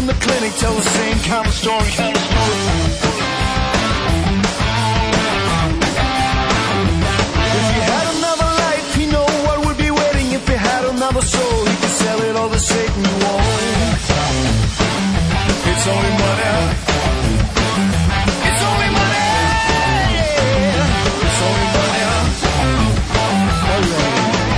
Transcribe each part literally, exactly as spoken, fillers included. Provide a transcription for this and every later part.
from the clinic tell the same kind of story, kind of story. If you had another life, you know what would be waiting. If you had another soul, you could sell it all the Satan you want. It's only money. It's only money. It's only money. Oh, yeah.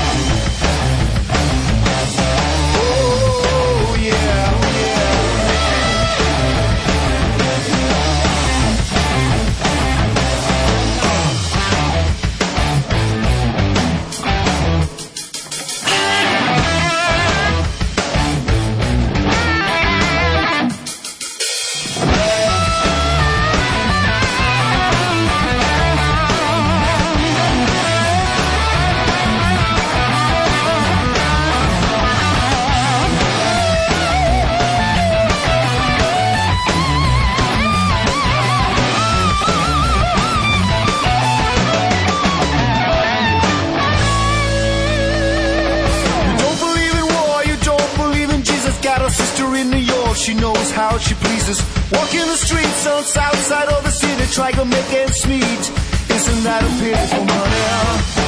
She knows how she pleases. Walking the streets on south side of the city, trying to make ends meet. Isn't that a pitiful money?